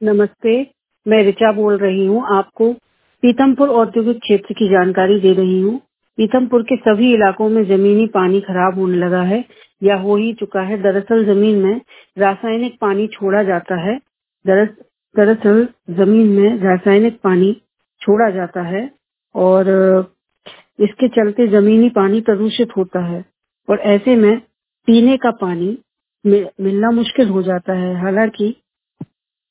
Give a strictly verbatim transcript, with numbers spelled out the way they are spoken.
नमस्ते, मैं ऋचा बोल रही हूँ। आपको पीतमपुर औद्योगिक क्षेत्र की जानकारी दे रही हूँ। पीतमपुर के सभी इलाकों में जमीनी पानी खराब होने लगा है या हो ही चुका है। दरअसल जमीन में रासायनिक पानी छोड़ा जाता है। दरअस- दरअसल जमीन में रासायनिक पानी छोड़ा जाता है और अ, इसके चलते जमीनी पानी प्रदूषित होता है और ऐसे में पीने का पानी मि- मिलना मुश्किल हो जाता है। हालांकि